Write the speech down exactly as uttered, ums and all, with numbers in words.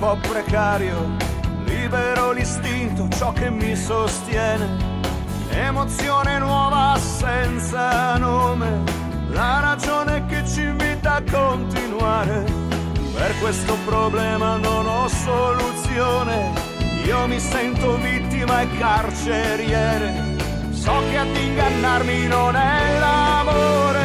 po' precario, libero l'istinto, ciò che mi sostiene. Emozione nuova senza nome, la ragione che ci invita a continuare. Per questo problema non ho soluzione, io mi sento vittima e carceriere. So che ad ingannarmi non è l'amore,